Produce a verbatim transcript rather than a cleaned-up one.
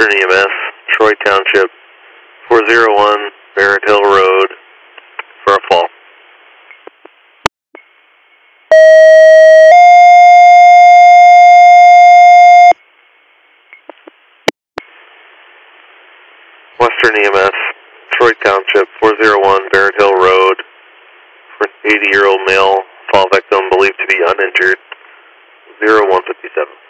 Western E M S, Troy Township, four oh one Barrett Hill Road for a fall. Western E M S, Troy Township, four oh one Barrett Hill Road for an eighty year old male, fall victim believed to be uninjured, zero one fifty-seven.